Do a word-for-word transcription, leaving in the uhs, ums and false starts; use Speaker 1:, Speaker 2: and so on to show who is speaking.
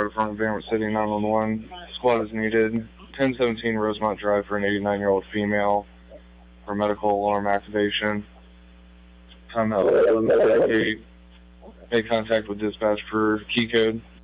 Speaker 1: Fire Department, Bainbridge City, nine one one. Squad is needed. ten seventeen Rosemont Drive for an eighty-nine-year-old female for medical alarm activation. Time out eleven thirty-eight. Make contact with dispatch for key code.